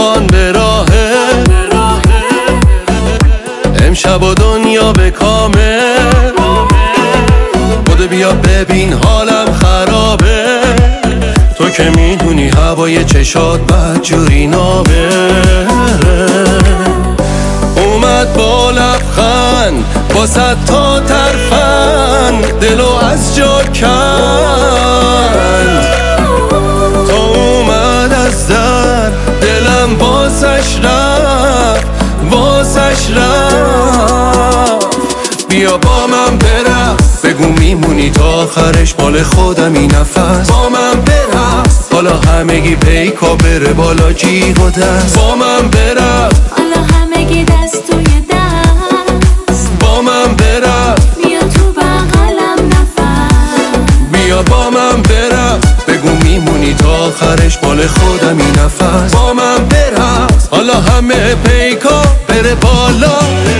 طوفان به راهه، امشب و دنیا به کامه. بوده بیا ببین حالم خرابه، تو که میدونی هوای چشات بدجوری نابه. اومد با لبخند با 100 تا ترفند دلو از جا کند. تا اومد از در دلم واسش رفت، واسش رفت. بیا با من برقص، بگو میمونی تا آخرش مال خودم این نفس. با من برقص حالا همگی پیکا بره بالا جیغ و دست. با من برقص حالا همگی دست توی دست. با من برقص بیا تو بغلم نفس. بیا با من برقص، بگو میمونی تا آخرش مال خودم این نفس. با من برقص حالا همه پیکا بره بالا.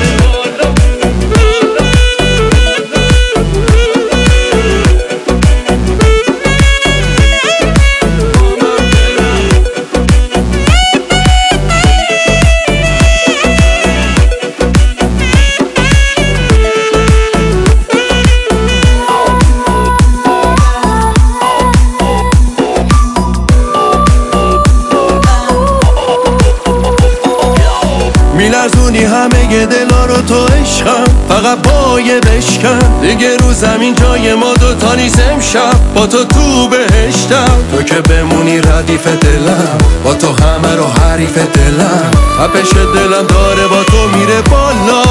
میلرزونی همه دلا رو تو عشقم، فقط پایه بشکن دیگه رو زمین جای ما دوتا نیست. امشب با تو تو بهشتم، تو که بمونی ردیف دلم، با تو همه رو حریف دلم. تپش دلم داره با تو میره بالا،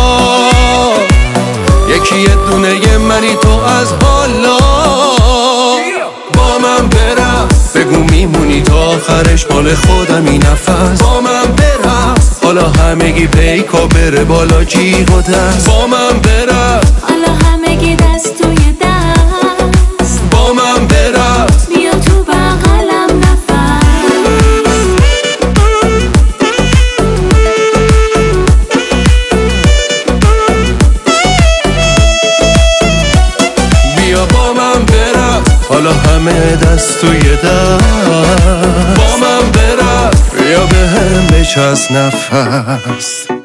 یکی یه دونه منی تو از حالا. با من برقص، بگو میمونی تا آخرش مال خودم این نفس. با من برقص حالا همگی پیکا بره بالا جیغ و دست. با من برقص حالا همگی دست توی دست. با من برقص بیا تو بغلم نفس. بیا با من برقص حالا همه دست توی دست. با من برقص بیا به هم بچسب نفس.